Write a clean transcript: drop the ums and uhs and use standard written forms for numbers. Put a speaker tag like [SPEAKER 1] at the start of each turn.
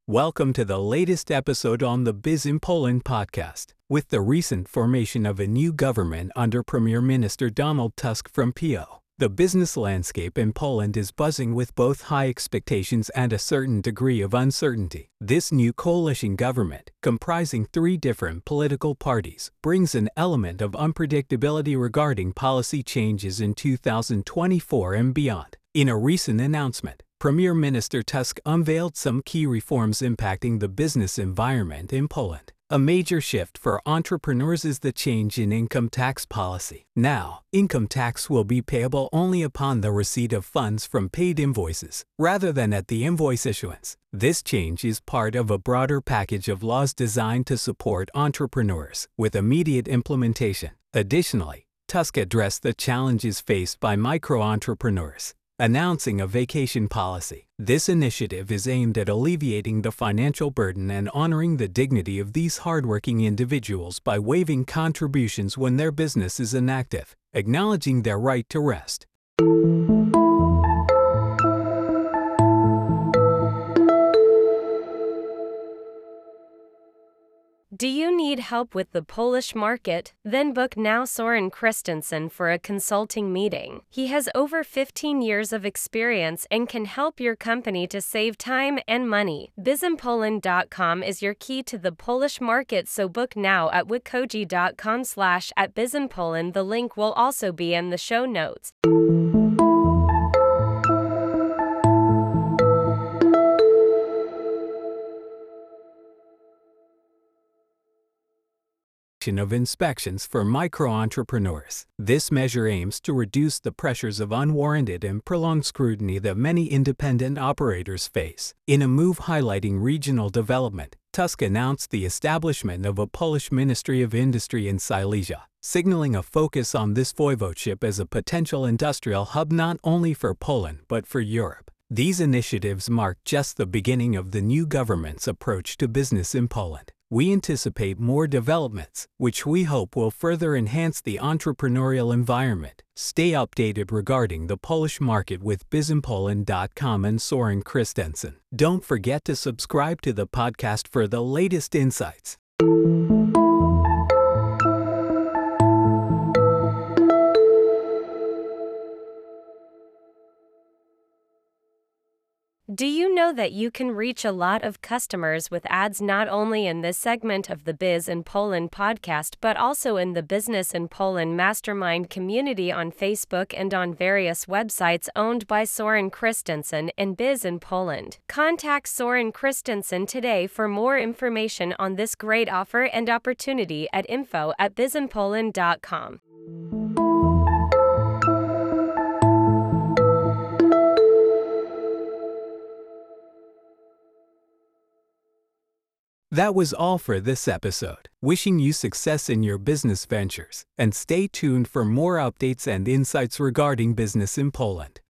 [SPEAKER 1] Welcome to the latest episode on the Biz in Poland podcast. With the recent formation of a new government under Premier Minister Donald Tusk from PO, the business landscape in Poland is buzzing with both high expectations and a certain degree of uncertainty. This new coalition government, comprising three different political parties, brings an element of unpredictability regarding policy changes in 2024 and beyond. In a recent announcement, Premier Minister Tusk unveiled some key reforms impacting the business environment in Poland. A major shift for entrepreneurs is the change in income tax policy. Now, income tax will be payable only upon the receipt of funds from paid invoices, rather than at the invoice issuance. This change is part of a broader package of laws designed to support entrepreneurs, with immediate implementation. Additionally, Tusk addressed the challenges faced by micro-entrepreneurs, announcing a vacation policy. This initiative is aimed at alleviating the financial burden and honoring the dignity of these hardworking individuals by waiving contributions when their business is inactive, acknowledging their right to rest.
[SPEAKER 2] Do you need help with the Polish market? Then book now Soren Christensen for a consulting meeting. He has over 15 years of experience and can help your company to save time and money. Bizinpoland.com is your key to the Polish market, so book now at wikoji.com/@bizinpoland. The link will also be in the show notes.
[SPEAKER 1] Of inspections for micro-entrepreneurs. This measure aims to reduce the pressures of unwarranted and prolonged scrutiny that many independent operators face. In a move highlighting regional development, Tusk announced the establishment of a Polish Ministry of Industry in Silesia, signaling a focus on this voivodeship as a potential industrial hub not only for Poland but for Europe. These initiatives mark just the beginning of the new government's approach to business in Poland. We anticipate more developments, which we hope will further enhance the entrepreneurial environment. Stay updated regarding the Polish market with Bizinpoland.com and Soren Christensen. Don't forget to subscribe to the podcast for the latest insights.
[SPEAKER 2] Do you know that you can reach a lot of customers with ads not only in this segment of the Biz in Poland podcast but also in the Business in Poland Mastermind community on Facebook and on various websites owned by Soren Christensen and Biz in Poland? Contact Soren Christensen today for more information on this great offer and opportunity at info@bizinpoland.com.
[SPEAKER 1] That was all for this episode. Wishing you success in your business ventures, and stay tuned for more updates and insights regarding business in Poland.